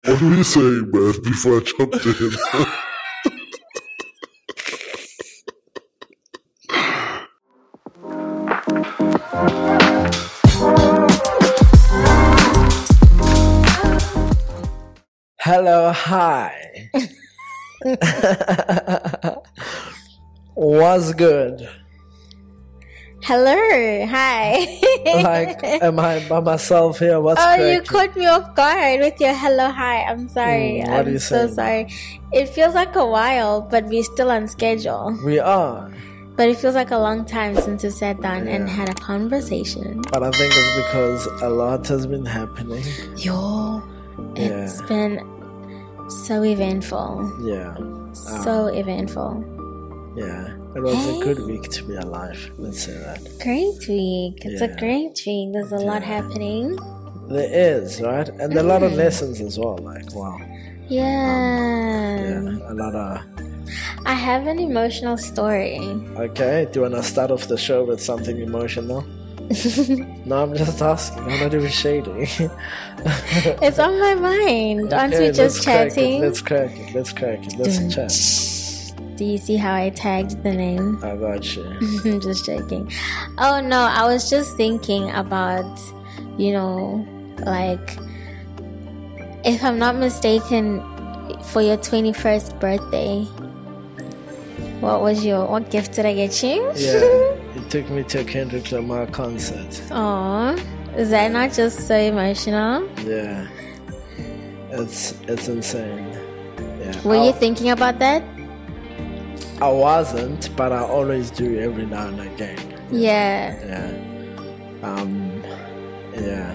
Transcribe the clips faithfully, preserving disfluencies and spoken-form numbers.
What were you saying, man, before I jumped in? Hello, hi. What's good? Hello, hi. Like, am I by myself here? What's Oh, cracking? you caught me off guard with your hello, hi. I'm sorry. Mm, what I'm are you so saying? sorry. It feels like a while, but we're still on schedule. We are. But it feels like a long time since we sat down and Yeah. had a conversation. But I think it's because a lot has been happening. Yo, it's Yeah. been so eventful. Yeah. So eventful. Yeah. It was Hey. a good week to be alive. Let's say that. Great week. It's Yeah. a great week. There's a lot Yeah. happening. There is, right? And a lot of Mm. lessons as well. Like, wow. Yeah. Yeah. A lot of. I have an emotional story. Okay. Do you want to start off the show with something emotional? No, I'm just asking. I'm not even shady. It's on my mind. Aren't Okay, we just let's crack it, chatting? Let's crack it. Let's crack it. Let's Dun. chat. Do you see how I tagged the name? I got you. I'm just joking. Oh no, I was just thinking about, you know, like, if I'm not mistaken, for your twenty-first birthday, what was your, what gift did I get you? Yeah, you took me to a Kendrick Lamar concert. Aw, is that not just so emotional? Yeah, it's it's insane. Yeah, Were I, you thinking about that? I wasn't, but I always do every now and again. Yeah. Yeah. Um. Yeah.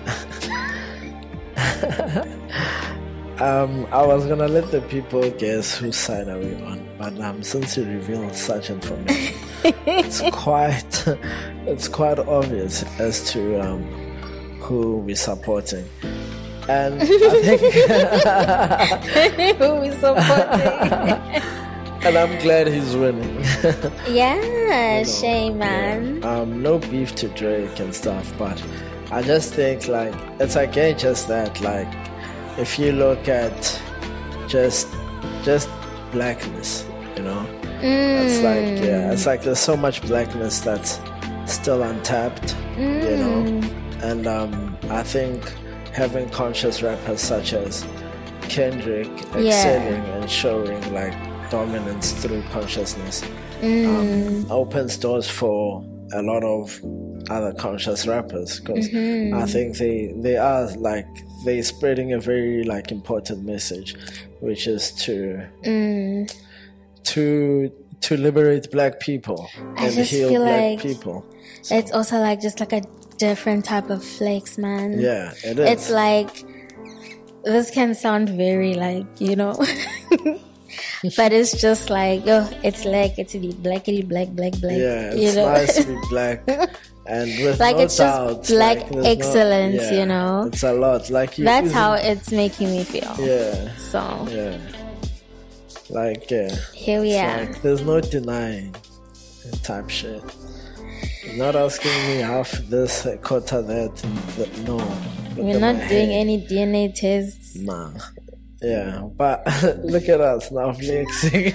um. I was gonna let the people guess whose side are we on, but um, since you revealed such information, it's quite it's quite obvious as to um who we're supporting. And I think Who we supporting? and I'm glad he's winning. Yeah, You know, shame, man. yeah. Um, no beef to Drake and stuff, but I just think like it's again just that like if you look at just just blackness, you know, it's like yeah, it's like there's so much blackness that's still untapped, you know, and um, I think having conscious rappers such as Kendrick excelling and showing like dominance through consciousness um, opens doors for a lot of other conscious rappers because I think they they are like they spreading a very like important message, which is to Mm. to to liberate black people I and just heal feel black like people. It's also like just like a different type of flex, man. Yeah, it is. It's like, this can sound very like, you know, but it's just like, oh, it's like, it's the blackity black, black, black. yeah, you it's know? nice to be black. And with Like, no it's just doubt, black like, there's no- excellence, yeah, you know? It's a lot. Like you That's isn't- how it's making me feel. Yeah, So, yeah. Like yeah, here we it's are. like there's no denying type shit. You're not asking me half this, a quarter that. and that no, look We're at not my doing hair. any D N A tests. Nah. Yeah, but look at us now flexing.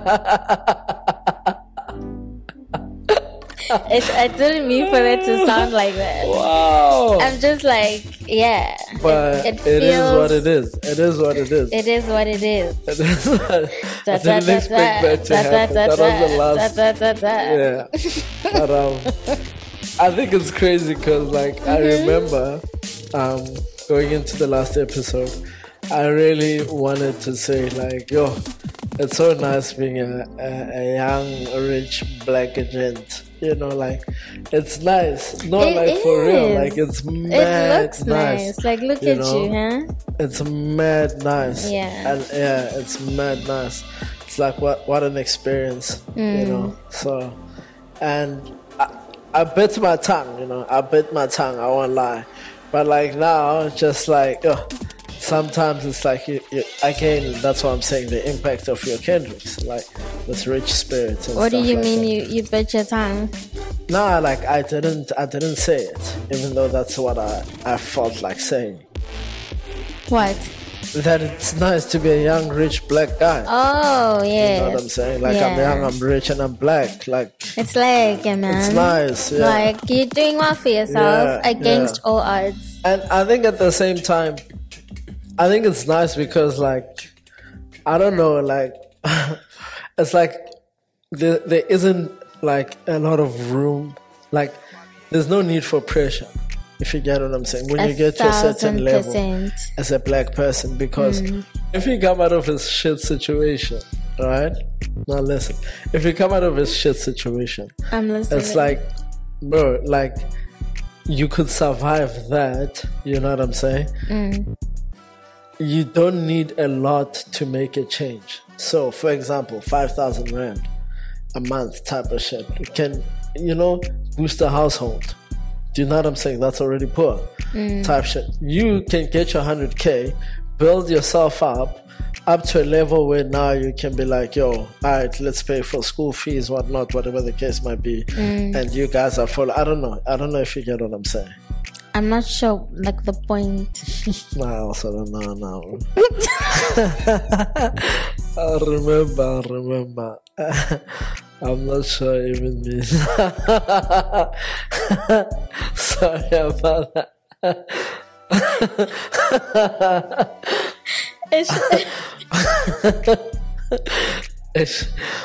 It, I didn't mean for it to sound like that. Wow. I'm just like, yeah. But it, it is feels, what it is. It is what it is. It is what it is. It is what, I Da, da, didn't da, expect that to da, da, happen. da, That was the da, last. da, da, da, da. Yeah. But um, I think it's crazy because like I remember um going into the last episode, I really wanted to say like, yo, it's so nice being a, a, a young, rich black gent. You know, like it's nice. Not It like for real. is. Like it's It mad looks nice. Like, look you at know? you, huh? It's mad nice. Yeah. And yeah, it's mad nice. It's like what what an experience, Mm. you know. So and I, I bit my tongue, you know. I bit my tongue, I won't lie. But like now, just like ugh, sometimes it's like you, you, again, that's what I'm saying, the impact of your Kendricks, like this rich spirit and What do stuff you like mean that. you, you bit your tongue? Nah, like I didn't I didn't say it, even though that's what I, I felt like saying. What? that it's nice to be a young, rich black guy. Oh, yeah. You know what I'm saying? Like, I'm Yeah. young, I'm rich, and I'm black. Like, It's like, yeah, man. it's nice. Yeah. Like, you're doing well for yourself Yeah, against yeah. all odds. And I think at the same time, I think it's nice because, like, I don't know, like, it's like there, there isn't, like, a lot of room. Like, there's no need for pressure, if you get what I'm saying. When A you get to a certain thousand level percent. as a black person, because Mm. if you come out of a shit situation, right? Now listen, if you come out of a shit situation, I'm listening. it's like, bro, like, you could survive that, you know what I'm saying? Mm. You don't need a lot to make a change. So, for example, five thousand rand a month type of shit can, you know, boost a household. Do you know what I'm saying? That's already poor type shit. You can get your one hundred K, build yourself up, up to a level where now you can be like, yo, all right, let's pay for school fees, whatnot, whatever the case might be. And you guys are full. I don't know. I don't know if you get what I'm saying. I'm not sure, like, the point. No, I also don't know now. I remember, I remember. I'm not sure even me. Sorry about that. It's- It's-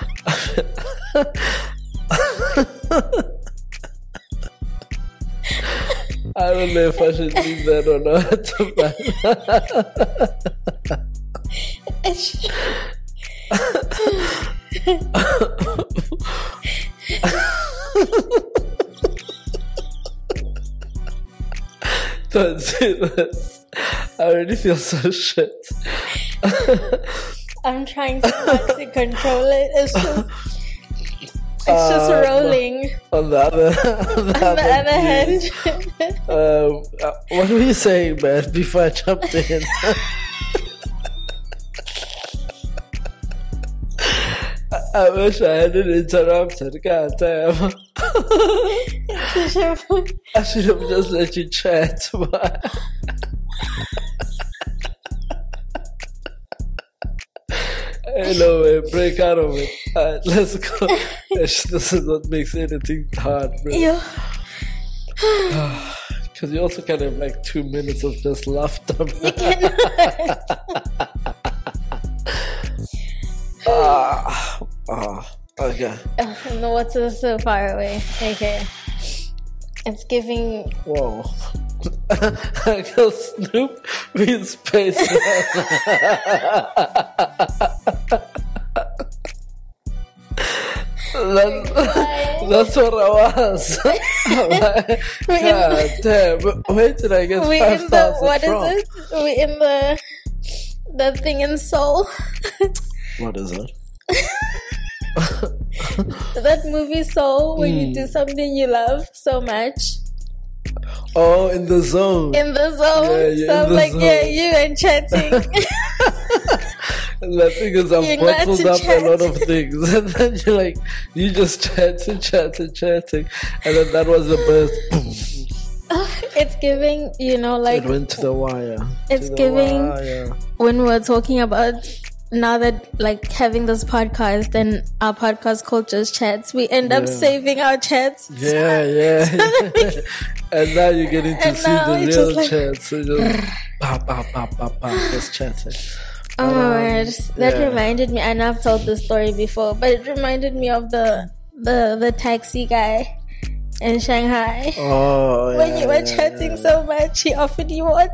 I don't know if I should leave that or not. it's- Don't do this. I already feel so shit. I'm trying so hard to control it. It's just, it's just Uh, rolling. On the other, on the On the other other hand, hand, um, uh, what were you saying, man? Before I jumped in, I, I wish I hadn't interrupted. God damn, I should have just let you chat. But anyway, break out of it. Alright, let's go. This is what makes anything hard, bro. you, Because you also kind of have like two minutes of just laughter. you cannot. Ah, ah, okay. Oh, the water is so far away. Okay. It's giving. Whoa. I got Snoop with space. That's, that's what I was. Like, God damn. Where did I get We five in the. thousand What from? is it? We in the. The thing in Seoul. What is it? That movie Soul, where you Hmm. do something you love so much. Oh, in the zone. In the zone. Yeah, you're so in I'm the like, zone. yeah, you and chatting. The thing is, I've You're glad bottled to up chat. a lot of things, and then you're like, you just chatting, chatting, chatting, and then that was the burst. It's giving, you know, like It went to the wire. It's To the giving- wire. when we were talking about now that like having this podcast and our podcast called Just Chats, we end up Yeah. saving our chats. Yeah, yeah. And now you're getting to And see now the it's real just like- chat. So just pa pa pa pa pa, just chatting. Oh my word. That yeah. reminded me, I know I've told this story before, but it reminded me of the the the taxi guy in Shanghai. Oh, When yeah, you were yeah, chatting yeah. so much, he offered you what?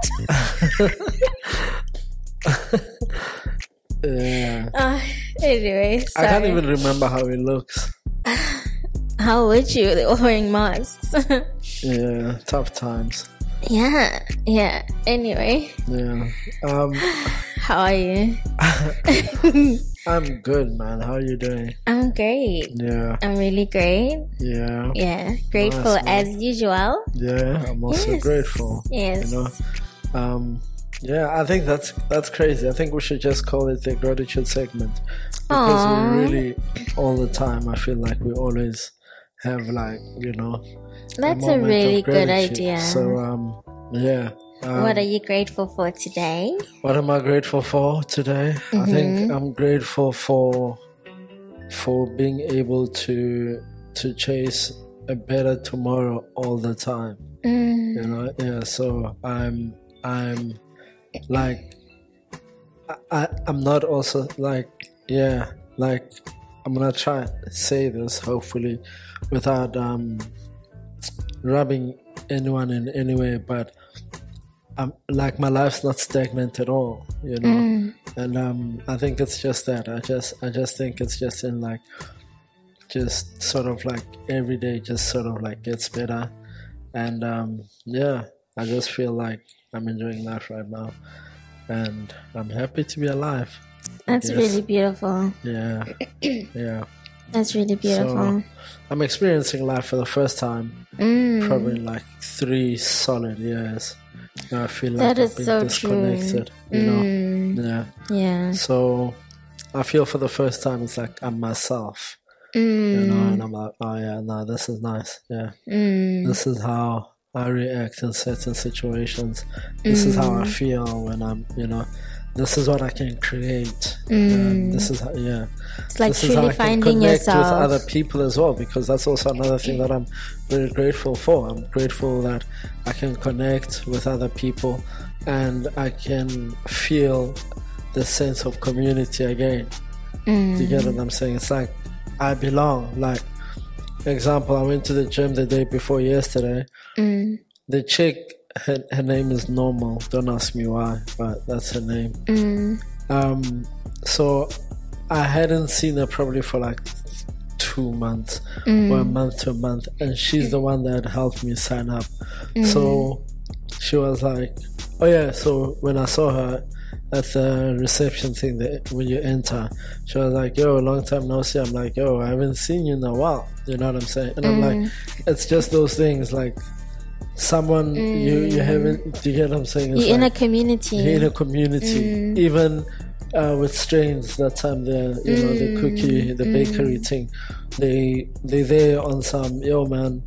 Yeah. Uh, anyway, sorry. I can't even remember how he looks. How would you? They were wearing masks. Yeah, tough times. yeah, yeah. Anyway, Yeah. Um, how are you? I'm good, man. How are you doing? I'm great. Yeah, I'm really great. yeah, Yeah, grateful Nice, man. as usual. yeah. I'm also Yes. grateful. Yes. You know, um, yeah. I think that's that's crazy. I think we should just call it the gratitude segment because Aw. we really, all the time, I feel like we always have like you know. That's a moment really of good gratitude. idea. So um, yeah. Um, what are you grateful for today? What am I grateful for today? Mm-hmm. I think I'm grateful for for being able to to chase a better tomorrow all the time. Mm. You know, yeah. So I'm I'm like I, I I'm not also like yeah like I'm gonna try and say this hopefully without um rubbing anyone in any way, but I'm like my life's not stagnant at all, you know. Mm. And um I think it's just that I just I just think it's just in like just sort of like every day just sort of like gets better. And um yeah, I just feel like I'm enjoying life right now, and I'm happy to be alive. That's really beautiful. Yeah, yeah. That's really beautiful. So, I'm experiencing life for the first time, mm. probably in like three solid years. Now I feel like that I've is been so disconnected, true. you know. Mm. Yeah, yeah. So I feel for the first time it's like I'm myself. Mm. You know, and I'm like, oh yeah, no, this is nice. Yeah, mm. this is how I react in certain situations. This mm. is how I feel when I'm, you know, this is what I can create. Mm. Um, this is how, yeah. It's like this truly is how I finding can connect yourself with other people as well, because that's also another thing that I'm very grateful for. I'm grateful that I can connect with other people and I can feel the sense of community again. Mm. Do you get what I'm saying? It's like I belong. Like, example, I went to the gym the day before yesterday. Mm. The chick, her, her name is Normal. Don't ask me why, but that's her name. Mm. Um, so I hadn't seen her probably for like two months mm. or a month to a month, and she's the one that helped me sign up. Mm. So she was like, oh yeah, so when I saw her at the reception thing, that when you enter, she was like, yo, long time no see. I'm like, yo, I haven't seen you in a while. You know what I'm saying? And mm. I'm like, it's just those things, like someone mm. you, you haven't, do you get what I'm saying? It's you're like, in a community. You're in a community. Mm. Even uh, with strains, that time the you know, the cookie, the bakery mm. thing, they, they there on some, yo man,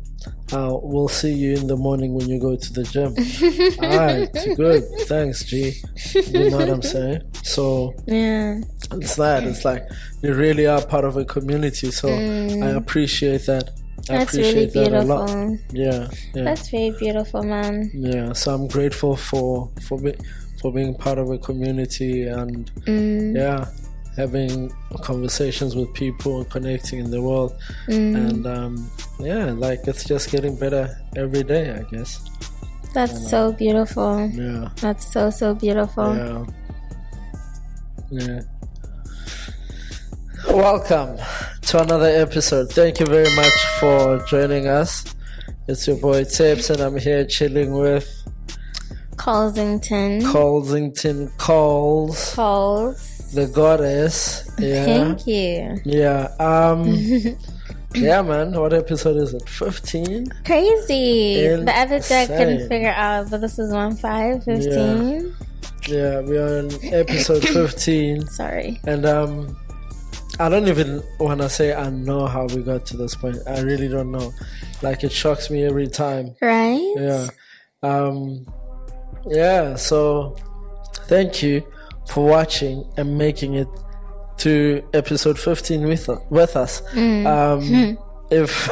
Uh, we'll see you in the morning when you go to the gym. Alright, good. Thanks, G. You know what I'm saying? So yeah, it's that. It's like you really are part of a community. So mm. I appreciate that. I That's appreciate really that beautiful. a lot. Yeah, yeah. That's very beautiful, man. Yeah. So I'm grateful for for me for being part of a community and mm. yeah, having conversations with people and connecting in the world. Mm. And um, yeah, like it's just getting better every day, I guess. That's and, so beautiful. Yeah. That's so, so beautiful. Yeah. Yeah. Welcome to another episode. Thank you very much for joining us. It's your boy Tips, and I'm here chilling with Colsington. Colsington Coles. Coles. The goddess. Yeah. Thank you. Yeah. Um yeah, man. What episode is it? fifteen? Crazy. Insane. The other day I couldn't figure out, but this is one five, fifteen. Yeah. yeah, we are on episode fifteen. Sorry. And um I don't even want to say I know how we got to this point. I really don't know. Like, it shocks me every time. Right? Yeah. Um yeah, so thank you for watching and making it to episode fifteen with us. With us. Mm. Um, if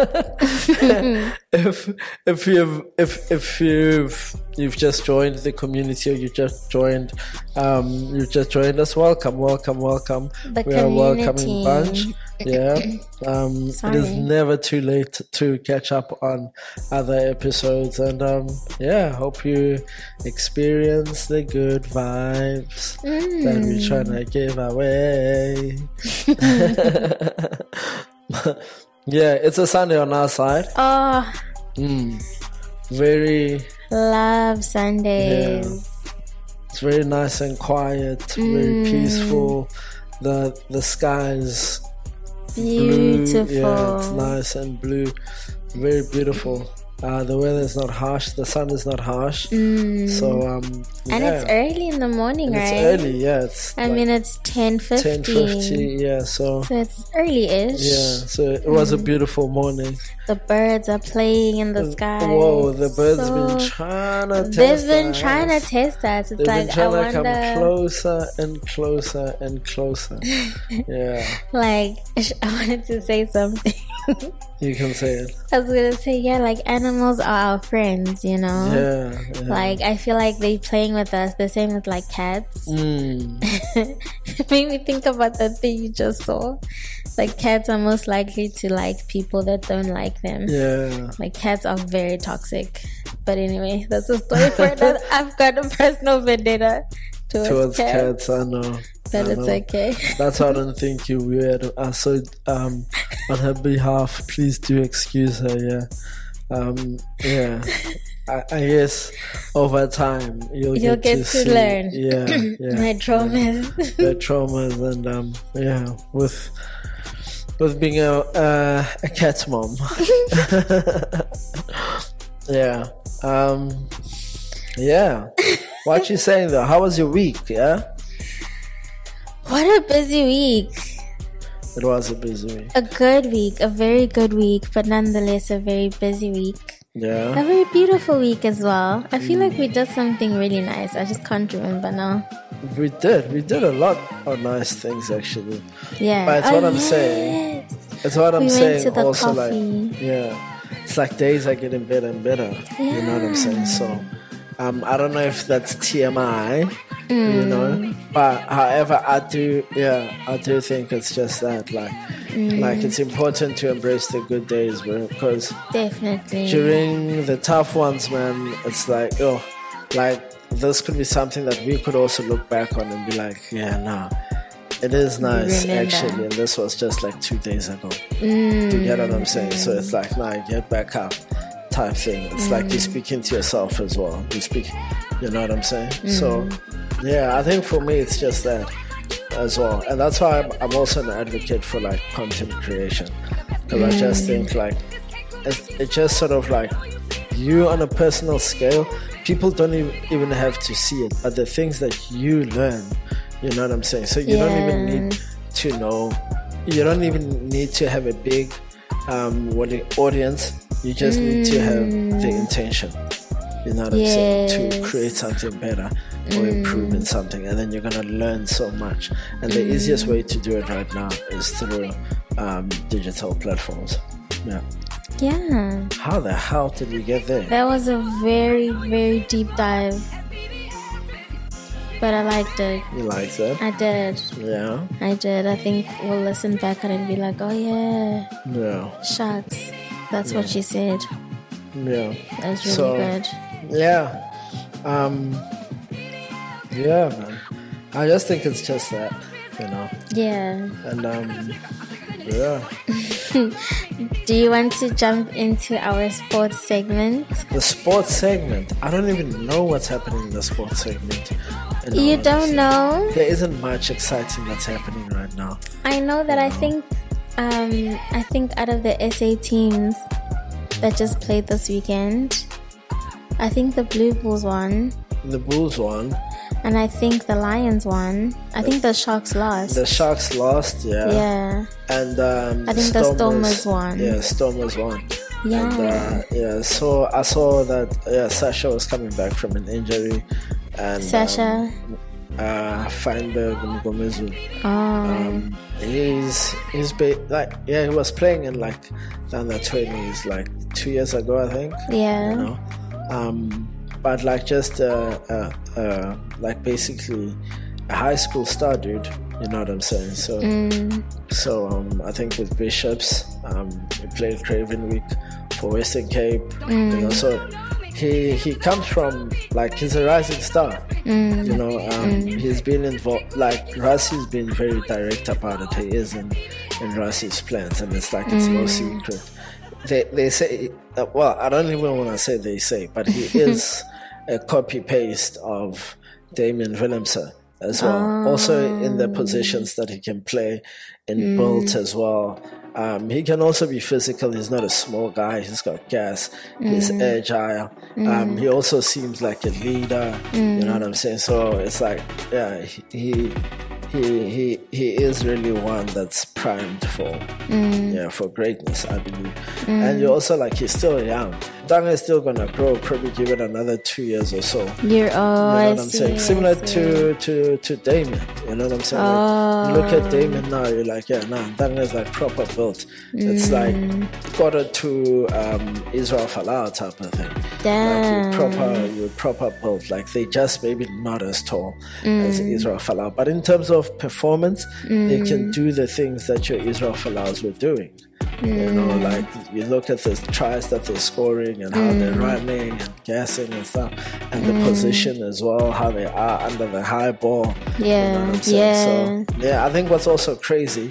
if if you've if if you've you've just joined the community, or you just joined um you just joined us, welcome, welcome, welcome. The we are a welcoming bunch. Yeah. Um Sorry. It is never too late to catch up on other episodes, and um yeah, hope you experience the good vibes mm. that we're trying to give away. Yeah, it's a Sunday on our side. Oh, mm. Very love Sundays. Yeah. It's very nice and quiet, mm. very peaceful. The the sky's beautiful. Blue. Yeah, it's nice and blue. Very beautiful. Uh, the weather is not harsh. The sun is not harsh. Mm. So um, and yeah. it's early in the morning, And right? It's early, yeah. It's I like mean, it's ten fifty. ten fifty, yeah. So So it's early-ish. yeah. So it was a beautiful morning. The birds are playing in the sky. Whoa, the birds So been trying to test They've been us. trying to test us. It's They've like, been trying I to come wonder, closer and closer and closer. Yeah, like, I wanted to say something. you can say it. I was gonna say, yeah, like animals are our friends, you know? Yeah, yeah. Like, I feel like they playing with us the same with like cats. Mm. It made me think about that thing you just saw. Like, cats are most likely to like people that don't like them. Yeah. Like, cats are very toxic. But anyway, that's a story for another. I've got a personal vendetta towards, Towards cats, cats, I know. but I it's know. okay. That's why I don't think you weird. Uh, so, um, on her behalf, please do excuse her. Yeah, um, yeah. I, I guess over time you'll, You'll get, get to, to see, learn. Yeah, yeah. My traumas. The traumas and um, yeah, with with being a uh, a cat mom. Yeah, um, yeah. What you saying though? How was your week? Yeah. What a busy week. It was a busy week. A good week, a very good week, but nonetheless a very busy week. Yeah. A very beautiful week as well. I feel like we did something really nice. I just can't remember now. We did. We did a lot of nice things actually. Yeah. But it's Oh, what I'm yes. saying. It's what I'm We went saying to the also coffee. like yeah. It's like days are getting better and better. You know what I'm saying? So um I don't know if that's T M I, Mm. you know. But however I do yeah, I do think it's just that like Mm. like it's important to embrace the good days, bro, because Definitely. during the tough ones, man, it's like, oh, like this could be something that we could also look back on and be like, yeah, nah, it is nice Remember. actually, and this was just like two days ago. Mm. You get what I'm saying? So it's like, nah, get back up type thing. It's like you're speaking to yourself as well. You speak, you know what I'm saying? So, yeah, I think for me it's just that as well, and that's why I'm, I'm also an advocate for like content creation, because I just think like it's, it's just sort of like you on a personal scale. People don't even, even have to see it, but the things that you learn, you know what I'm saying? So you don't even Yeah. need to know, you don't even need to have a big um what the audience, you just need to have the intention, you know what I'm saying, to Yes. create something better or improve in something, and then you're gonna learn so much. And the easiest way to do it right now is through um digital platforms. Yeah. Yeah. How the hell did we get there? That was a very, very deep dive. But I liked it. You like that? I did. Yeah. I did. I think we'll listen back on it and be like, oh yeah, Yeah. shucks. That's what she said. Yeah. That's really So- good. Yeah. Um Yeah, man. I just think it's just that, you know. Yeah. And um yeah. Do you want to jump into our sports segment? The sports segment. I don't even know what's happening in the sports segment. in all You honesty. don't know? There isn't much exciting that's happening right now. I know that I think um I think out of the S A teams that just played this weekend, I think the Blue Bulls won. The Bulls won. And I think the Lions won. I think the Sharks lost. The Sharks lost, yeah. yeah. And um, I think the Stormers won. Yeah, Stormers won. Yeah. And, uh, yeah. So I saw that yeah, Sasha was coming back from an injury, and Sasha. um, uh, Feinberg Mgomezu. Oh. Um, he's he's ba- like yeah, he was playing in like the under twenties like two years ago, I think. yeah. You know, um, but like just uh, uh, uh, like basically a high school star dude. You know what I'm saying? So, Mm. so um, I think with Bishops, um, he played Craven Week for Western Cape. Mm. You know, so he he comes from like he's a rising star. Mm. You know, um, he's been involved. Like Rassi's been very direct about it. He is in in Rassi's plans, and it's like it's no secret. They they say, uh, well, I don't even want to say they say, but he is a copy paste of Damien Willemse as well. Oh. Also in the positions that he can play in build as well. Um, he can also be physical. He's not a small guy. He's got gas. He's agile. Um, he also seems like a leader. You know what I'm saying? So it's like, yeah, he he he he is really one that's primed for yeah for greatness, I believe. And you also like he's still young. Danga is still gonna grow. Probably give it another two years or so. You're oh, You know I what I'm see, saying? I Similar see. to, to, to Damien. You know what I'm saying? Like, you look at Damien now, you're like, yeah, nah, Danga is like proper built. It's like quarter to um, Israel Folau type of thing. Damn. Like you're proper, you're proper built. Like they just maybe not as tall as Israel Folau. But in terms of performance, they can do the things that your Israel Falaus were doing. You know, like you look at the tries that they're scoring and how they're running and gassing and stuff, and the position as well, how they are under the high ball. Yeah, you know what I'm saying? yeah. So, yeah, I think what's also crazy,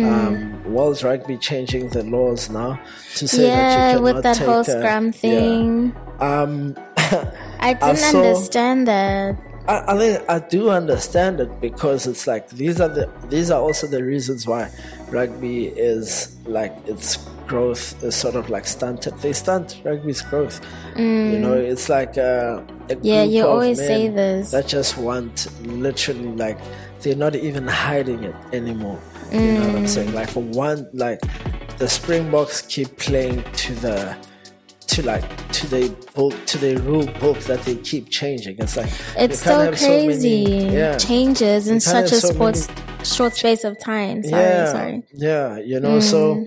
um, World Rugby changing the laws now to say Yeah, that you cannot with that take whole a- scrum thing. Yeah. Um, I didn't saw- understand that. I, I think I do understand it because it's like these are the these are also the reasons why rugby is like its growth is sort of like stunted. They stunt rugby's growth. You know, it's like a, a Yeah, group you of always men say this. that just want literally like they're not even hiding it anymore. You know what I'm saying? Like one like the Springboks keep playing to the to like to the book to the rule book that they keep changing. It's like It's you can't so have crazy. many- yeah. Changes in You can't such a have so sports many- short space of time. Sorry, yeah, sorry. yeah, you know, so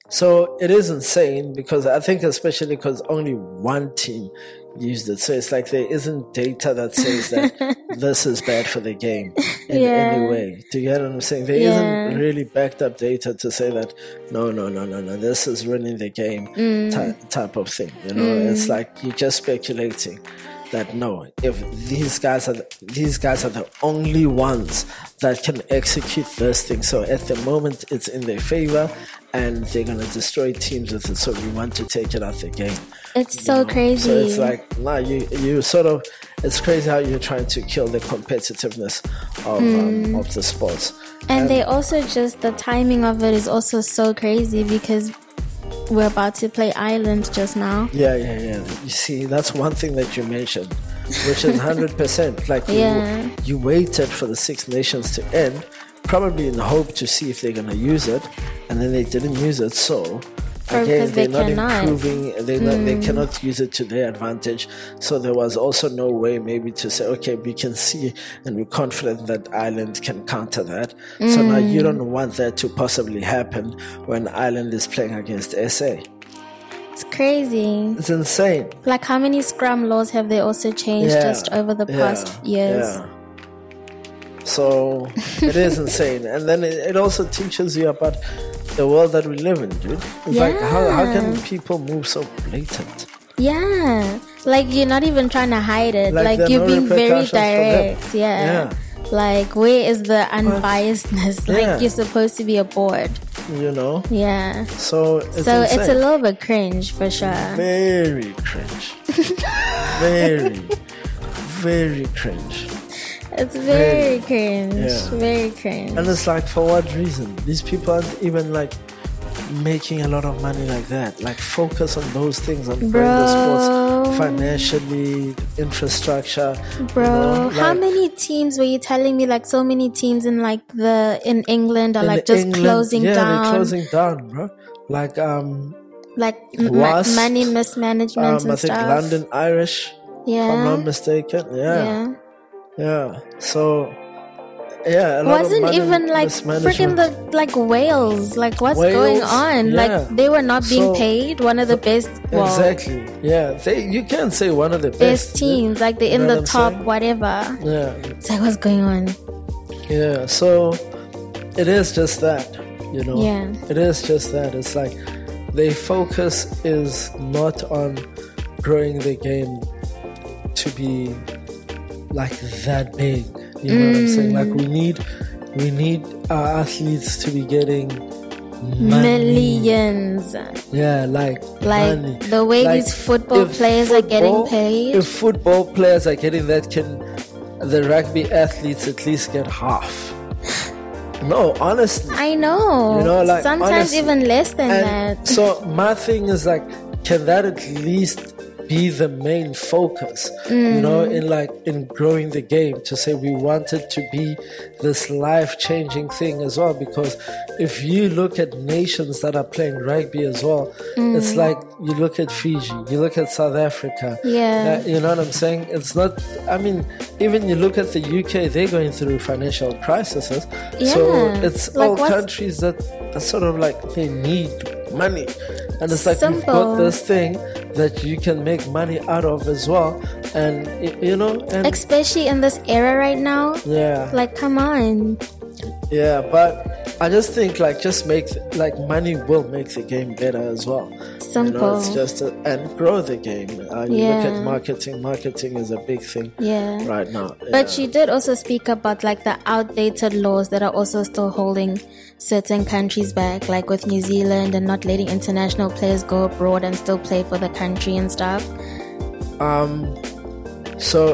so it is insane because I think especially because only one team used it, so it's like there isn't data that says that this is bad for the game in Yeah. any way. Do you get what I'm saying? There Yeah. not really backed up data to say that no, no, no, no, no, this is ruining the game ty- type of thing. You know, it's like you're just speculating. That no, if these guys are the, these guys are the only ones that can execute this thing. So at the moment, it's in their favor, and they're gonna destroy teams with it. So we want to take it out the game. It's so crazy. So it's like nah, you you sort of it's crazy how you're trying to kill the competitiveness of um, of the sports. and they also just the timing of it is also so crazy because we're about to play Ireland just now. Yeah, yeah, yeah. You see, that's one thing that you mentioned, which is one hundred percent. Like, you, Yeah. you waited for the Six Nations to end, probably in the hope to see if they're going to use it, and then they didn't use it, so... Or Again, because they they're not cannot. improving. They're not, They cannot use it to their advantage. So there was also no way, maybe, to say, okay, we can see and we're confident that Ireland can counter that. So now you don't want that to possibly happen when Ireland is playing against S A. It's crazy. It's insane. Like how many scrum laws have they also changed Yeah, just over the yeah, past years? yeah. So it is insane, and then it, it also teaches you about the world that we live in, dude. It's like how how can people move so blatant? Yeah. Like you're not even trying to hide it. Like, Like, there are you're no being very repercussions for them. direct. Yeah. Yeah. Like where is the unbiasedness? Like Yeah. you're supposed to be a board. You know. Yeah. So it's so insane. it's a little bit cringe for sure. very cringe, very, very cringe. It's very, Very. cringe. Yeah. Very cringe. And it's like, for what reason? These people aren't even like making a lot of money like that. Like, focus on those things, on growing the Bro. sports financially, infrastructure. Bro, you know, how like- many teams were you telling me? Like so many teams in like the in England are in like just England, closing yeah, down. they're closing down, bro. Like, um, like m- ma- Wasps, money mismanagement um, and I think stuff. London Irish, if I'm yeah. not mistaken. Yeah, yeah. yeah. So, yeah, a lot of Wasn't money even like freaking mismanagement. the like Wales. Like what's Wales, going on? yeah. Like they were not being So- paid. One of the best, well, Exactly. Yeah, they. You can't say one of the best best, teams. Like they're You in know the what I'm top, saying? whatever. Yeah, It's like what's going on? yeah. So it is just that, you know. Yeah. It is just that. It's like their focus is not on growing the game to be like that big. You know what I'm saying? Like we need, we need our athletes to be getting money. Millions. Yeah, like Like money. the way Like, these football if players are getting football- paid. If football players are getting that, can the rugby athletes at least get half? No, honestly. I know. You know, like, sometimes honestly. even less than And that. so my thing is like, can that at least be the main focus? Mm. You know, in like in growing the game, to say we want it to be this life-changing thing as well. Because if you look at nations that are playing rugby as well, Mm. it's like you look at Fiji, you look at South Africa. Yeah. Uh, you know what I'm saying? It's not. I mean, even you look at the U K, they're going through financial crises. So Yeah. it's Like, all what's- countries that are sort of like they need money, and it's like you've Simple. got this thing that you can make money out of as well, and y- you know, and Especially in this era right now. yeah, Like, come on. yeah. But I just think like just make like money will make the game better as well. You Simple. know, it's just a, and grow the game. Uh, you look Yeah. at marketing. Marketing is a big thing Yeah. right now. But Yeah. she did also speak about like the outdated laws that are also still holding certain countries back, like with New Zealand and not letting international players go abroad and still play for the country and stuff. um, so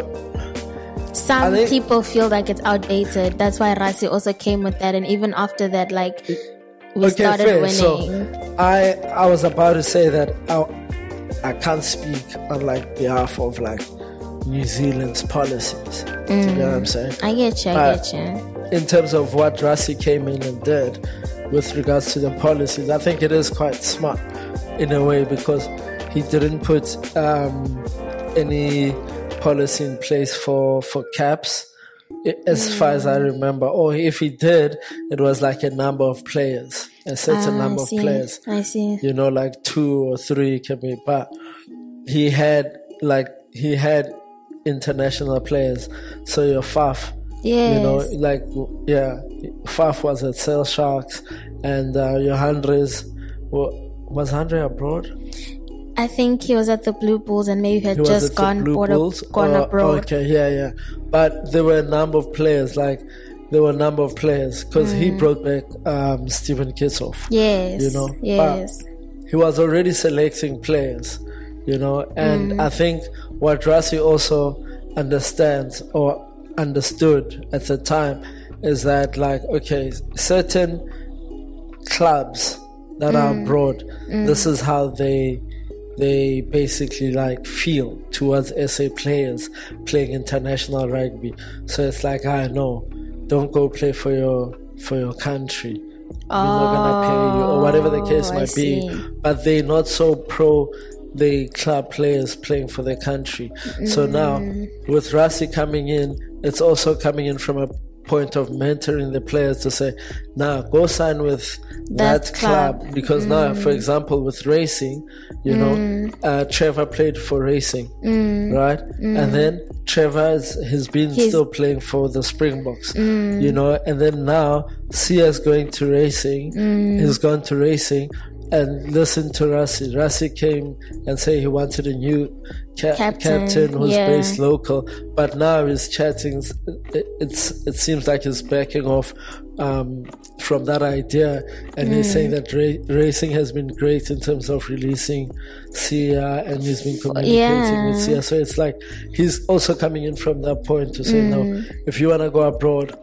Some I think- people feel like it's outdated. That's why Rassie also came with that. And even after that, like we okay, started fair. winning. So I I was about to say that I I can't speak on like behalf of like New Zealand's policies. Do you know what I'm saying? I get you. I Uh, get you. In terms of what Rassie came in and did with regards to the policies, I think it is quite smart in a way, because he didn't put um, any policy in place for, for caps, i- as far as I remember. Or if he did, it was like a number of players, a certain Ah, number I of see. players. I see. You know, like two or three can be, but he had like he had international players. So your Faf, Yes. you know, like yeah, Faf was at Cell Sharks, and uh, your Andres wa- was Andre abroad. I think he was at the Blue Bulls and maybe had He was just at the gone, Blue board Bulls. gone Oh, abroad. Okay, yeah, yeah. But there were a number of players. Like there were a number of players because he brought back um, Stephen Kitsoff. Yes. You know, Yes. He was already selecting players, you know, and I think what Rassie also understands or understood at the time is that, like, okay, certain clubs that are abroad, this is how they they basically like feel towards S A players playing international rugby. So it's like, I know, don't go play for your for your country. We're not gonna pay you, or whatever the case Oh, I might be. see. But they're not so pro the club players playing for their country. So now with Rassie coming in, it's also coming in from a point of mentoring the players to say, nah, go sign with that, That club. club. Because now, for example, with racing, you know, uh, Trevor played for racing, right? And then Trevor has, has been He's- still playing for the Springboks, you know, and then now Sia's going to racing, he's gone to racing. And listen to Rassie. Rassie came and said he wanted a new ca- Captain, captain who's yeah. based local. But now he's chatting. It, it's it seems like he's backing off um, from that idea, and he's saying that ra- racing has been great in terms of releasing Sia, and he's been communicating Yeah. with Sia. So it's like he's also coming in from that point to say, no, if you want to go abroad,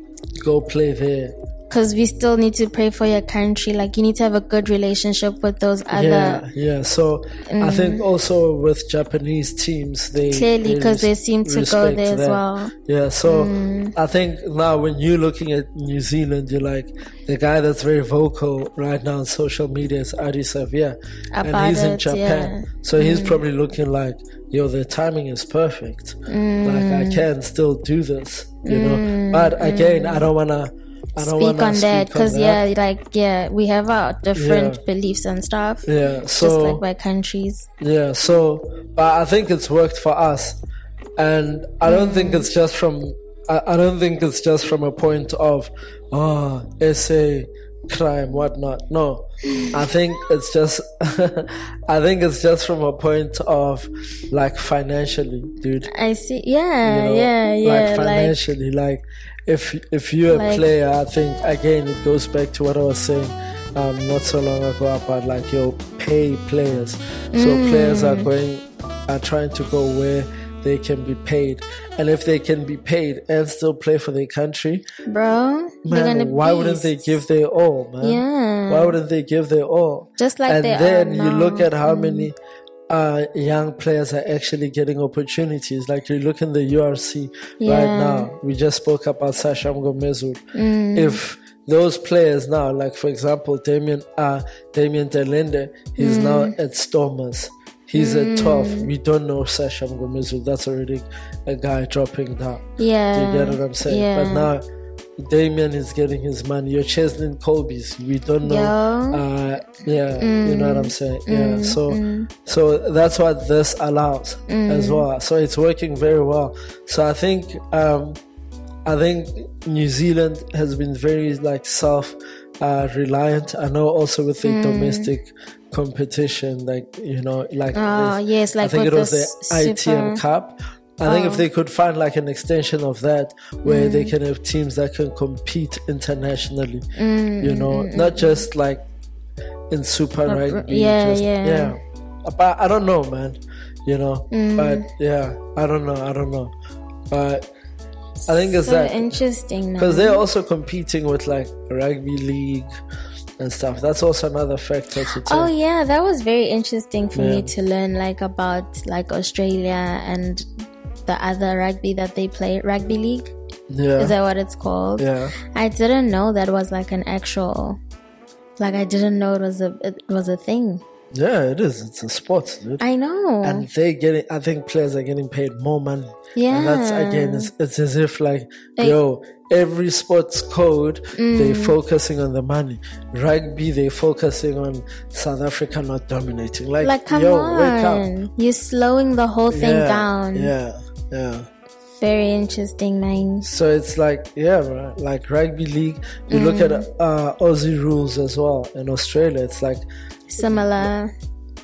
go play there. Because we still need to pray for your country. Like, you need to have a good relationship with those other. Yeah, yeah. So I think also with Japanese teams, they Clearly, because they res- seem to go respect there as that. well. Yeah, so I think now when you're looking at New Zealand, you're like, the guy that's very vocal right now on social media is Adi Savia, and About he's in it, Japan. yeah. So he's probably looking like, yo, the timing is perfect. Like, I can still do this, you know. But again, I don't wanna. I don't Speak wanna on that. speak on Because, that. yeah, like, yeah, we have our different Yeah. beliefs and stuff. Yeah, Just so like by countries. yeah, so but I think it's worked for us, and I don't think it's just from I, I don't think it's just from a point of oh S A crime whatnot. No, I think it's just I think it's just from a point of like financially, dude. I see. Yeah, You know, yeah, yeah. Like Like, financially, like if if you're a Like- player, I think again it goes back to what I was saying um, not so long ago about like your pay players. So Mm. players are going are trying to go where they can be paid. And if they can be paid and still play for their country, bro, they're gonna man, why beast. wouldn't they give their all, man? Yeah. Why wouldn't they give their all? Just like and they then are you now. look at how Mm. many uh, young players are actually getting opportunities. Like you look in the U R C right Yeah. now. We just spoke about Sasha Mngomezulu. Mm. If those players now, like for example, Damien uh, Damien Delende, he's Mm. now at Stormers. He's at twelve. We don't know Sasha Mngomezulu. That's already a guy dropping down. Yeah. Do you get what I'm saying? Yeah. But now Damien is getting his money. Your Cheslin Colby's, we don't know. Yo. Uh, yeah, Mm. you know what I'm saying? Yeah. Mm, So, mm. so that's what this allows Mm. as well. So it's working very well. So I think, um, I think New Zealand has been very like self uh, reliant. I know also with the Mm. domestic competition, like you know, like Oh, this- yes, like I think with it was the the s- I T M super- Cup. I think Oh. if they could find like an extension of that where they Mm. can have teams that can compete internationally, Mm, you know, mm, not mm, just like in Super Uh, Rugby. yeah, just, yeah. yeah. But I don't know, man. You know, Mm. but yeah, I don't know. I don't know. But I think it's so that interesting because now. they're also competing with like rugby league and stuff. That's also another factor to take. Oh yeah, that was very interesting for Yeah. me to learn like about like Australia and the other rugby that they play, rugby league. Yeah, Is that what it's called? yeah. I didn't know that was like an actual, like I didn't know it was a it was a thing. Yeah, it is. It's a sport, dude. I know. And they getting, I think players are getting paid more money. Yeah. And that's again, it's, it's as if like, Like- yo, every sports code, Mm. they're focusing on the money. Rugby, they're focusing on South Africa not dominating. Like, Like come yo, on, wake up. you're slowing the whole thing yeah, down. Yeah, yeah. Very interesting, man. So it's like, yeah, right. Like rugby league, you look at Mm. uh, Aussie rules as well in Australia. It's like, Similar.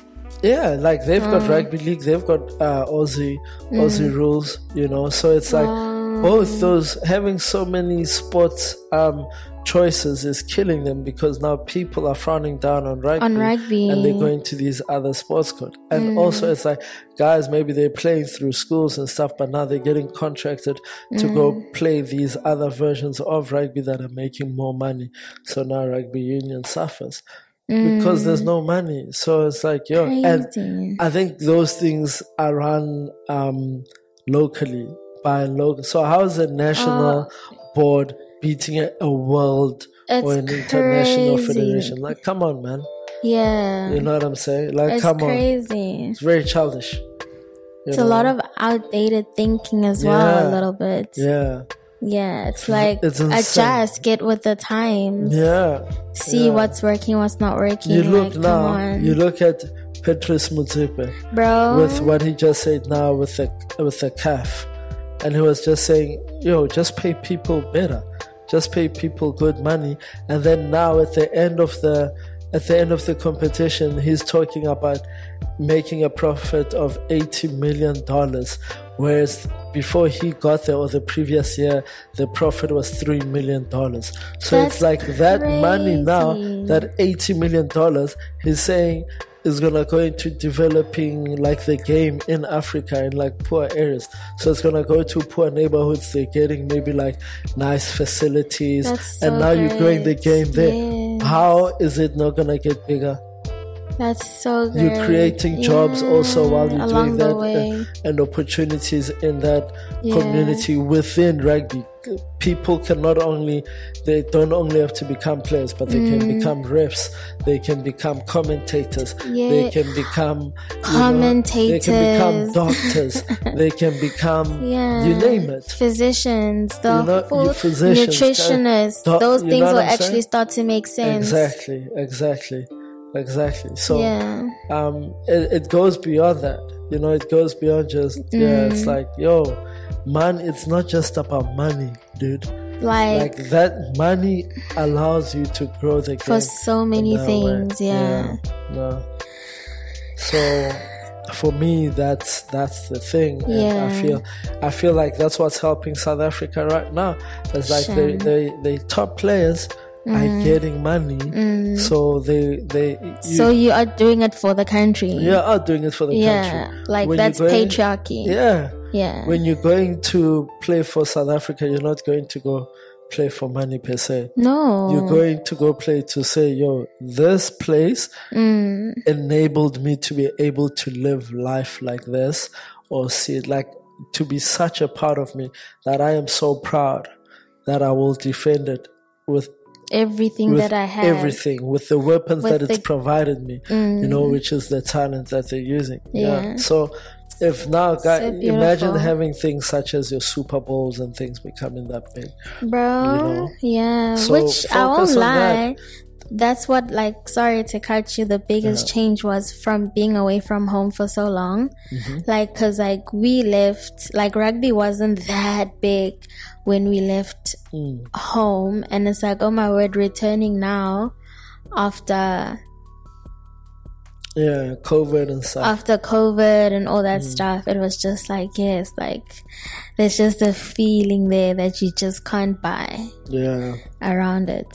yeah, like they've got Mm. rugby league, they've got uh, Aussie Aussie rules, you know. So it's like Oh. both those having so many sports um, choices is killing them because now people are frowning down on rugby, On rugby. and they're going to these other sports codes. And also, it's like guys, maybe they're playing through schools and stuff, but now they're getting contracted to go Mm. play these other versions of rugby that are making more money. So now rugby union suffers because there's no money. So it's like, yo, and Crazy. I think those things are run um, locally by local. So how is a national board beating a, a world It's or an international crazy. federation? Like, come on, man. Yeah. You know what I'm saying? Like, It's come on. crazy. It's very childish. You It's know? a lot of outdated thinking as well, Yeah. a little bit. Yeah. Yeah, it's like It's insane. adjust, get with the times, Yeah. see Yeah. what's working, what's not working. You look like, come now, on. you look at Petrus Motsepe bro. with what he just said now with the with the C A F, and he was just saying, "Yo, just pay people better, just pay people good money." And then now at the end of the at the end of the competition, he's talking about making a profit of eighty million dollars, whereas before he got there or the previous year, the profit was three million dollars. So That's it's like that money now, crazy. that eighty million dollars, he's saying is gonna go into developing like the game in Africa in like poor areas. So it's gonna go to poor neighborhoods. They're getting maybe like nice facilities, That's and so now you're growing the great. game there. Yes. How is it not gonna get bigger? That's so good. You're creating jobs also while you're along doing the that, way. and, and opportunities in that Yeah. community within rugby. People can not only, they don't only have to become players, but they Mm. can become refs, they can become commentators, Yeah. they can become you know, Commentators. they can become doctors, they can become, Yeah. you name it. Physicians, the You know, full you physicians, nutritionists, doc- those you things know will what I'm actually saying? start to make sense. Exactly, exactly, exactly. So, Yeah. um, it, it goes beyond that. You know, it goes beyond just, yeah, it's Mm. like, yo, man, it's not just about money, dude. Like, Like that money allows you to grow the game for so many in that way. things, yeah. No. So for me, that's that's the thing. And Yeah. I feel I feel like that's what's helping South Africa right now. It's like they, Sure. they, they top players are getting money, Mm. so they they you, So you are doing it for the country. you are doing it for the Yeah, country. like When that's you're going- patriarchy. Yeah. Yeah. When you're going to play for South Africa, you're not going to go play for money per se. No. You're going to go play to say, yo, this place Mm. enabled me to be able to live life like this, or see it like to be such a part of me that I am so proud that I will defend it with Everything with that I have. everything, with the weapons With that it's the- provided me, Mm. you know, which is the talent that they're using. Yeah. So if now, guys, So imagine beautiful. having things such as your Super Bowls and things becoming that big. Bro, you know? yeah. So Which I won't focus on lie. That's what, like, sorry to cut you, the biggest Yeah. change was from being away from home for so long. Mm-hmm. Like, cause like we left, like rugby wasn't that big when we left Mm. home. And it's like, oh my word, returning now after, Yeah, COVID and stuff. after COVID and all Mm. that stuff. It was just like, yes, like there's just a feeling there that you just can't buy Yeah. around it.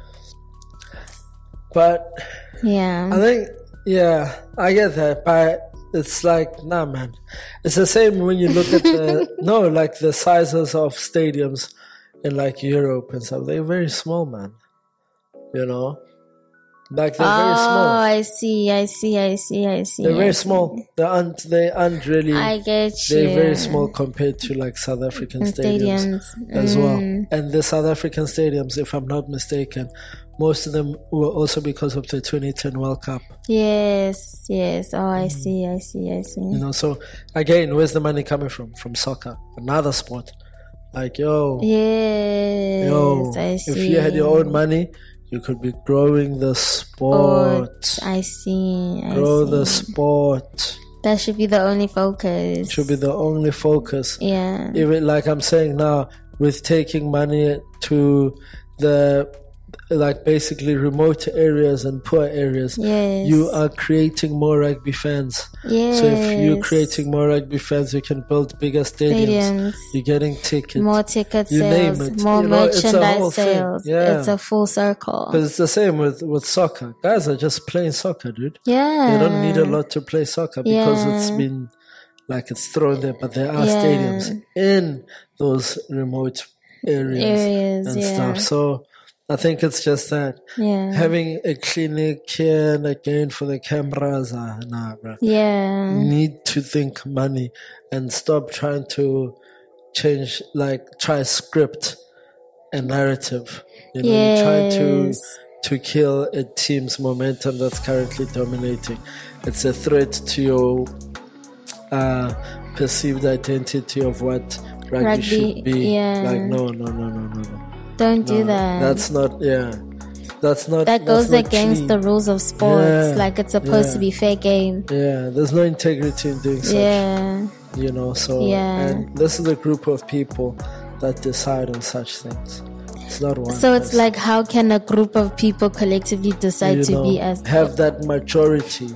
But Yeah. I think, yeah, I get that, but it's like, nah, man. It's the same when you look at the, no, like the sizes of stadiums in like Europe and stuff. They're very small, man. You know? Like they're oh, very small. I see, I see, I see, I see. They're I very see. small. They aren't, they aren't really, I get you. they're very small compared to like South African In stadiums, stadiums. as well. Mm. And the South African stadiums, if I'm not mistaken, most of them were also because of the twenty ten World Cup. Yes, yes. Oh, I see, I see, I see. You know, so again, where's the money coming from? From soccer, another sport. Like, yo, Yes, yo, I see. if you had your own money, you could be growing the sport. I see, I Grow see. the sport. That should be the only focus. Should be the only focus. Yeah. Even like I'm saying now, with taking money to the like basically remote areas and poor areas, Yes. you are creating more rugby fans. Yes. So if you're creating more rugby fans, you can build bigger stadiums. Stadiums. You're getting tickets. More ticket You sales, name it. more You know, it's a whole merchandise thing. sales. Yeah. It's a full circle. Because it's the same with, with soccer. Guys are just playing soccer, dude. Yeah. They don't need a lot to play soccer because Yeah. it's been like it's thrown there, but there are Yeah. stadiums in those remote areas, Areas, and yeah. stuff. So I think it's just that Yeah. having a clinic here and again for the cameras, uh, nah, bro. Yeah. Need to think money and stop trying to change, like try script a narrative. You know, you're trying to Yes. to kill a team's momentum that's currently dominating. It's a threat to your uh, perceived identity of what rugby, Rugby, should be. yeah. Like no, no, no, no, no, no. Don't do No, that. That's not. Yeah, that's not. that that's goes not against clean. the rules of sports. Yeah. Like it's supposed Yeah. to be fair game. Yeah, there's no integrity in doing such. Yeah. You know, so Yeah. and this is a group of people that decide on such things. It's not one. So it's person. like, how can a group of people collectively decide You to know, be as have that majority.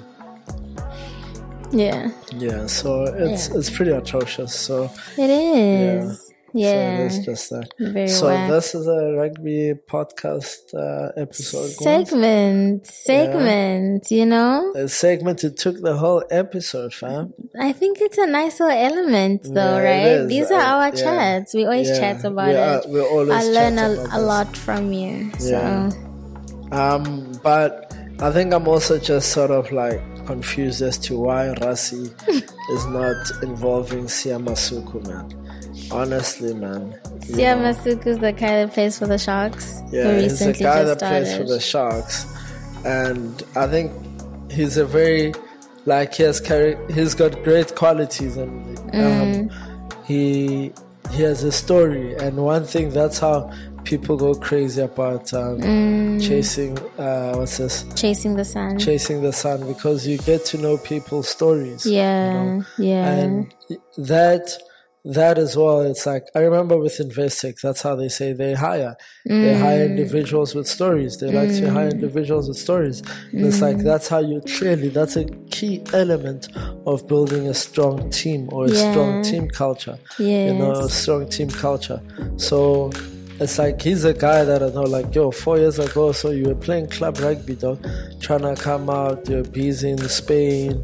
Yeah, Yeah, so it's Yeah. it's pretty atrocious. So it is. Yeah, so it's just that. very So whack. this is a rugby podcast uh, episode. guys. segment, segment. You know, A segment. It took the whole episode, fam. I think it's a nice little element, though, Yeah, it right? is. These are Uh, our yeah. chats. We always Yeah, chat about we are- it. we always I learn chat a, about a this. lot from you. Yeah. So Um, but I think I'm also just sort of like confused as to why Rassie is not involving Sia Masuku, man. Honestly, man. you Sia know. Masuku's the guy that plays for the Sharks. Yeah, who he's the recently guy just that plays for started. the Sharks, and I think he's a very like he has char- he's got great qualities, and um, Mm. he he has a story. And one thing, that's how people go crazy about um, Mm. chasing uh, what's this Chasing the Sun. chasing the sun, because you get to know people's stories. yeah, you know? yeah. And that that as well, it's like I remember with Investec, that's how they say they hire. They hire Mm. individuals with stories. They like to hire individuals with stories. And it's Mm. like that's how you clearly that's a key element of building a strong team or a Yeah. strong team culture. You know, a Yes. strong team culture. So it's like he's a guy that I know, like, yo, four years ago, so you were playing club rugby, dog, trying to come out, you're busy in Spain,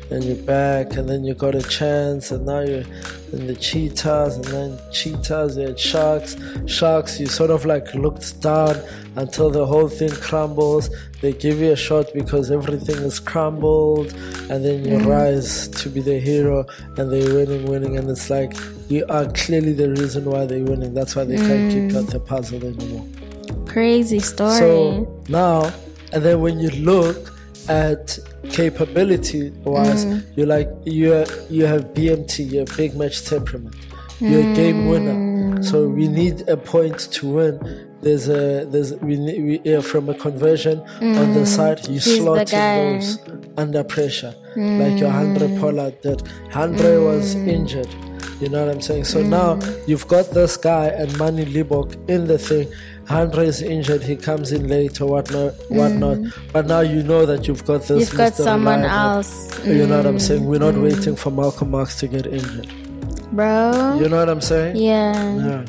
and you're back, and then you got a chance, and now you're in the Cheetahs, and then Cheetahs, you had Sharks. Sharks, you sort of like looked down until the whole thing crumbles. They give you a shot because everything is crumbled, and then you mm. rise to be the hero, and they're winning, winning, and it's like you are clearly the reason why they're winning. That's why they mm. can't keep out the puzzle anymore. Crazy story. So now, and then when you look at capability wise, mm. you're like you you have B M T, you have big match temperament, you're mm. a game winner. So we need a point to win. There's a there's we, we yeah, from a conversion mm. on the side, you He's slot in those under pressure, mm. like your Andre Pollard did. Andre mm. was injured. You know what I'm saying? So mm. now you've got this guy and Manny Libok in the thing. Andre is injured, he comes in late or whatnot, whatnot. Mm. But now you know that you've got this. You've got Mister someone Reliable. else. Mm. You know what I'm saying? We're not mm. waiting for Malcolm Marx to get injured. Bro. You know what I'm saying? Yeah. Yeah.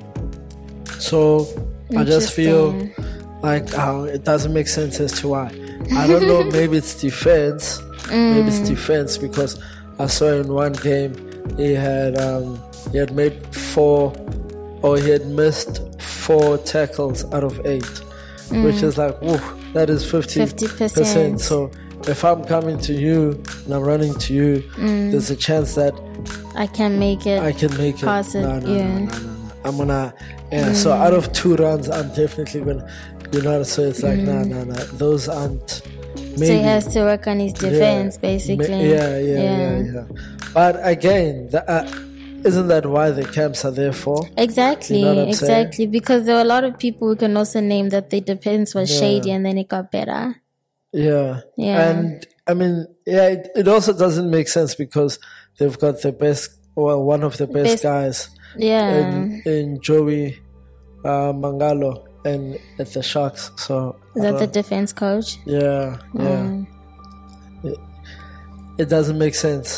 So I just feel like oh, it doesn't make sense as to why. I don't know, maybe it's defense. Mm. Maybe it's defense because I saw in one game he had um, he had made four or he had missed four tackles out of eight, mm. which is like, whoa, that is fifty percent. So if I'm coming to you and I'm running to you, mm. there's a chance that I can make it. I can make pass it. it. No, no, yeah. no, no, no, no. I'm gonna, yeah. Mm. So out of two runs, I'm definitely gonna, you know. So it's like, mm. no, no, no. Those aren't. Maybe. So he has to work on his defense, yeah. basically. Yeah, yeah, yeah, yeah. yeah. But again, the, uh, isn't that why the camps are there for? Exactly, you know exactly. saying? Because there were a lot of people who can also name that their defense was yeah. shady and then it got better. Yeah. Yeah. And I mean, yeah, it, it also doesn't make sense because they've got the best, well, one of the best, best guys yeah. in, in Joey uh, Mangalo and at the Sharks. So is that the defense coach? Yeah, yeah. Mm. It, it doesn't make sense.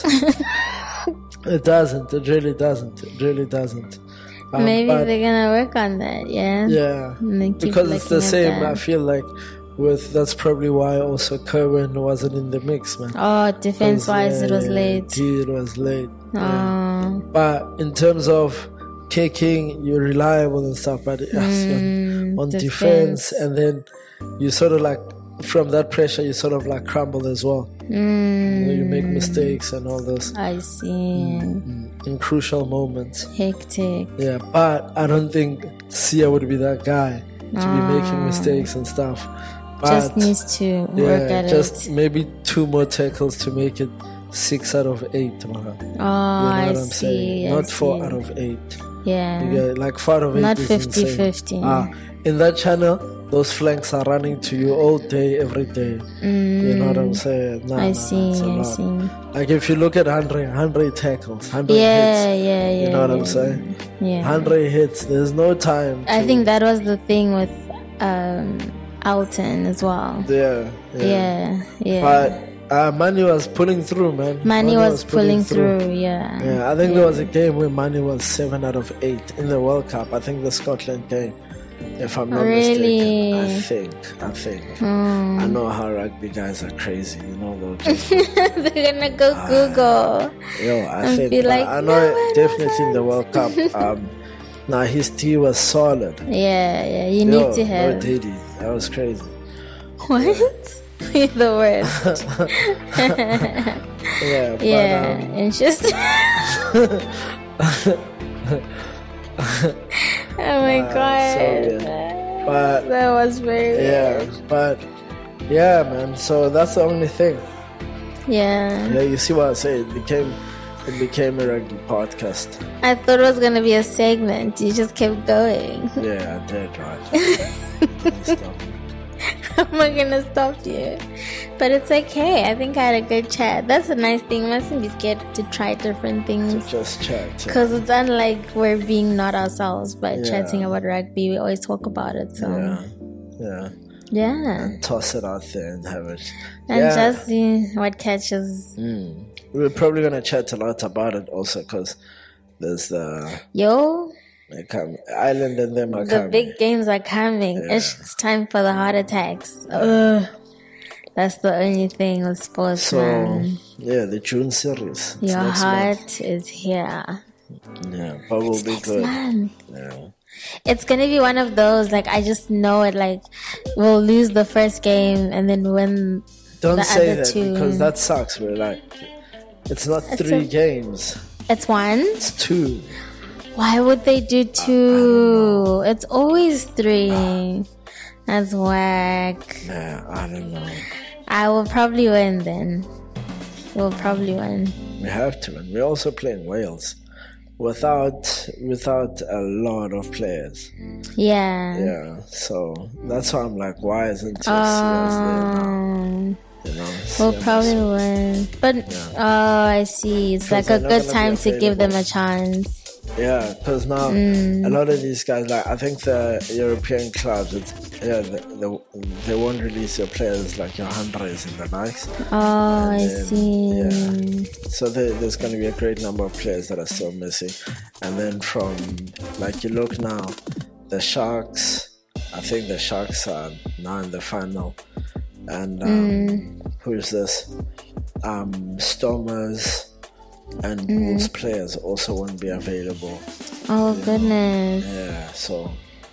It doesn't. It really doesn't. It really doesn't. Um, Maybe they're gonna work on that. Yeah. Yeah. Because it's the same. That. I feel like with that's probably why also Kerwin wasn't in the mix, man. Oh, defense wise, yeah, it was late. It was late. Oh. Yeah. But in terms of kicking, you're reliable and stuff. But yes, mm, on defense. defense, and then you sort of like. From that pressure, you sort of like crumble as well. Mm. You know, you make mistakes and all this. I see. Mm-hmm. In crucial moments. Hectic. Yeah, but I don't think Sia would be that guy to oh. be making mistakes and stuff. But just needs to yeah, work at just it. Just maybe two more tackles to make it six out of eight. Man. Oh, you know I what I'm see. saying? I Not see. four out of eight. Yeah. You get, like four out of eight Not is fifty-fifty. Ah, in that channel, those flanks are running to you all day, every day. Mm, you know what I'm saying? No, I no, see, I lot. see. Like if you look at Andre, Andre tackles, Andre yeah, hits. Yeah, yeah, You know what yeah, I'm saying? Yeah. Andre hits. There's no time. To, I think that was the thing with um, Alton as well. Yeah, yeah. Yeah, yeah. But uh, Manny was pulling through, man. Manny, Manny was, was pulling, pulling through. through, yeah. Yeah, I think yeah. there was a game where Manny was seven out of eight in the World Cup. I think the Scotland game. If I'm not really? mistaken, I think, I think. Mm. I know how rugby guys are crazy, you know. They're gonna go uh, Google. Yo, I think, like, I know no, definitely in the World Cup. Um, now his tea was solid. Yeah, yeah, you yo, need to have. No did he? That was crazy. What? You're the worst. yeah, but, yeah, um, it's just. Oh my uh, god, so but that was very yeah weird. But yeah, man, so that's the only thing. Yeah, yeah, you see what I say, it became it became a rugby podcast. I thought it was gonna be a segment. You just kept going. Yeah, I did, right. Stop. How am I gonna stop you? But it's okay. I think I had a good chat. That's a nice thing. You mustn't be scared to try different things. To just chat. Because yeah. It's unlike we're being not ourselves, but yeah. Chatting about rugby. We always talk about it. So yeah, yeah, yeah. And toss it out there and have it. And yeah. just see what catches. Mm. We're probably gonna chat a lot about it also because there's the yo. They come. Ireland and them are the coming. The big games are coming. Yeah. It's time for the heart attacks. Ugh. That's the only thing with sports, So man. yeah, the June series. It's Your next heart month. is here. Yeah, but we'll be Next good. month. Yeah. It's gonna be one of those, like, I just know it, like, we'll lose the first game and then win. Don't The say other that two. because that sucks. We're like, it's not It's three a- games. It's one? It's two. Why would they do two? It's always three. That's whack. Yeah, I don't know. I will probably win then. We'll probably win. We have to, and we're also playing Wales without without a lot of players. Yeah. Yeah, so that's why I'm like, why isn't it C S there now? Um, You know, we'll C M probably S. win. But, oh, I see. It's like they're a not good gonna be time to give them a available. chance. Yeah, because now Mm. a lot of these guys, like I think the European clubs, it's, yeah, the, the, they won't release your players like your Andres and the likes. Oh, I then, see. yeah. So there, there's going to be a great number of players that are still missing. And then from, like you look now, the Sharks, I think the Sharks are now in the final. And um, Mm. who's this? Um, Stormers and Mm. Wolves players also won't be available. Oh, goodness. Yeah, so,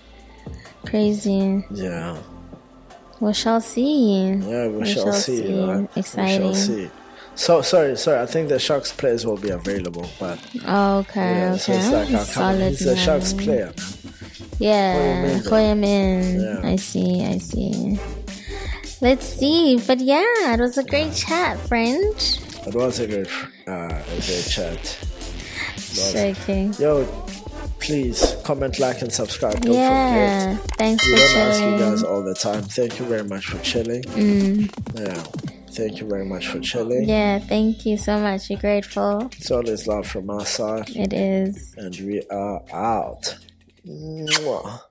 Crazy. yeah. We shall see. Yeah, we, We shall, shall see. see. Right? Exciting. We shall see. So, sorry, sorry, I think the Sharks players will be available, but Oh, okay, yeah, okay. so it's like, I Solid, can't, he's a man. Sharks player. Yeah, Hoyam in. Hoyam in. Yeah. I see, I see. Let's see. But yeah, it was a great chat, friend. It was a good, uh, a great chat. It was. Okay. Yo, please comment, like, and subscribe. Don't Yeah. forget. Thanks We for don't ask you chilling. guys all the time. Thank you very much for chilling. Mm. Yeah, thank you very much for chilling. Yeah, thank you so much. We're grateful. It's always love from our side, It is. and we are out. Mwah.